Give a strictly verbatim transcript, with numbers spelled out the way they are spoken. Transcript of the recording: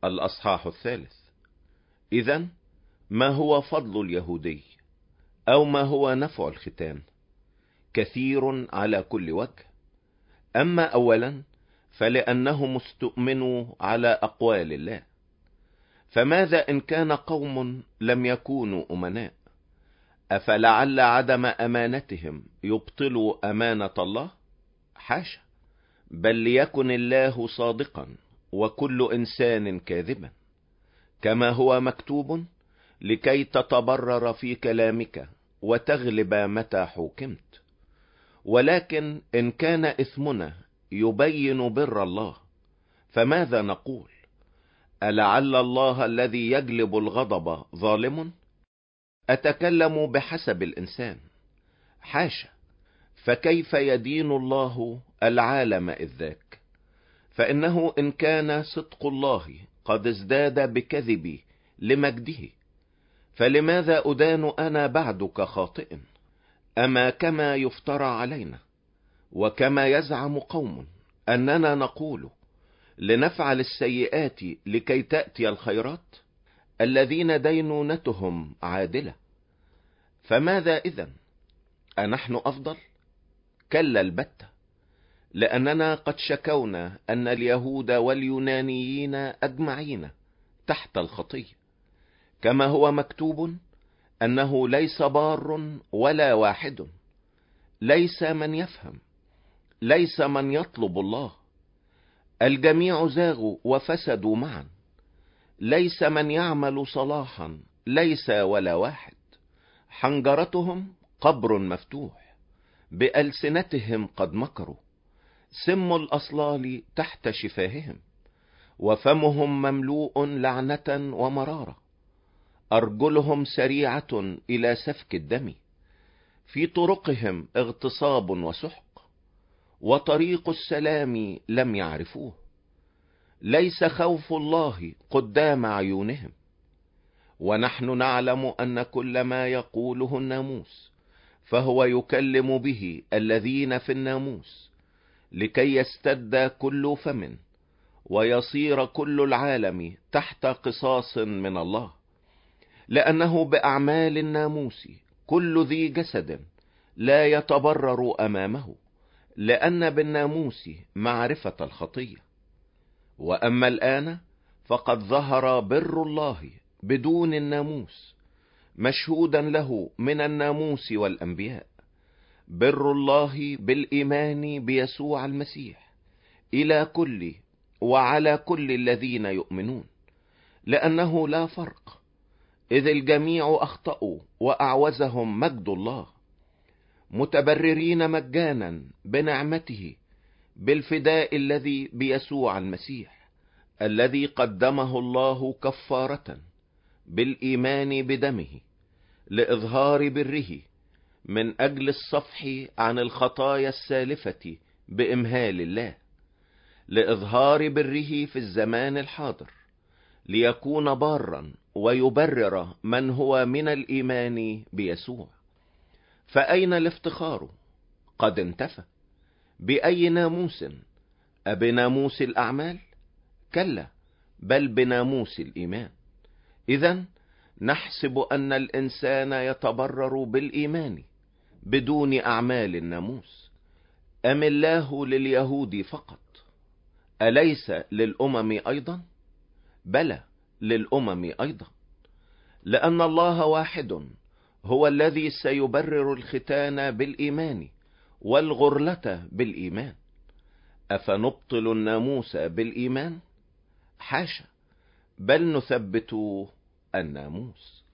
الأصحاح الثالث. إذن ما هو فضل اليهودي أو ما هو نفع الختان؟ كثير على كل وجه. أما أولا فلأنهم استؤمنوا على أقوال الله. فماذا إن كان قوم لم يكونوا أمناء؟ أفلعل عدم أمانتهم يبطلوا أمانة الله؟ حاشا، بل ليكن الله صادقا وكل إنسان كاذبا، كما هو مكتوب: لكي تتبرر في كلامك وتغلب متى حكمت. ولكن إن كان إثمنا يبين بر الله، فماذا نقول؟ ألعل الله الذي يجلب الغضب ظالم؟ أتكلم بحسب الإنسان. حاشا، فكيف يدين الله العالم إذ ذاك؟ فإنه إن كان صدق الله قد ازداد بكذبي لمجده، فلماذا أدان أنا بعدك خاطئ؟ أما كما يفترى علينا وكما يزعم قوم أننا نقول لنفعل السيئات لكي تأتي الخيرات، الذين دينونتهم عادلة. فماذا إذن؟ أنحن أفضل؟ كلا البتة، لأننا قد شكونا أن اليهود واليونانيين أجمعين تحت الخطية، كما هو مكتوب: أنه ليس بار ولا واحد، ليس من يفهم، ليس من يطلب الله. الجميع زاغوا وفسدوا معا، ليس من يعمل صلاحا، ليس ولا واحد. حنجرتهم قبر مفتوح، بألسنتهم قد مكروا. سم الأصلال تحت شفاههم، وفمهم مملوء لعنة ومرارة. أرجلهم سريعة إلى سفك الدم، في طرقهم اغتصاب وسحق، وطريق السلام لم يعرفوه. ليس خوف الله قدام عيونهم. ونحن نعلم أن كل ما يقوله الناموس فهو يكلم به الذين في الناموس، لكي يستد كل فم ويصير كل العالم تحت قصاص من الله. لأنه بأعمال الناموس كل ذي جسد لا يتبرر أمامه، لأن بالناموس معرفة الخطية. وأما الآن فقد ظهر بر الله بدون الناموس، مشهودا له من الناموس والأنبياء، بر الله بالإيمان بيسوع المسيح إلى كل وعلى كل الذين يؤمنون، لأنه لا فرق، إذ الجميع أخطأوا وأعوزهم مجد الله، متبررين مجانا بنعمته بالفداء الذي بيسوع المسيح، الذي قدمه الله كفارة بالإيمان بدمه، لإظهار بره من أجل الصفح عن الخطايا السالفة بإمهال الله، لإظهار بره في الزمان الحاضر، ليكون بارا ويبرر من هو من الإيمان بيسوع. فأين الافتخار؟ قد انتفى. بأي ناموس؟ أبناموس الأعمال؟ كلا، بل بناموس الإيمان. إذن نحسب أن الإنسان يتبرر بالإيمان بدون أعمال الناموس. أم الله لليهود فقط؟ أليس للأمم أيضا؟ بلى، للأمم أيضا، لأن الله واحد هو الذي سيبرر الختان بالإيمان والغرلة بالإيمان. أفنبطل الناموس بالإيمان؟ حاشا، بل نثبت الناموس.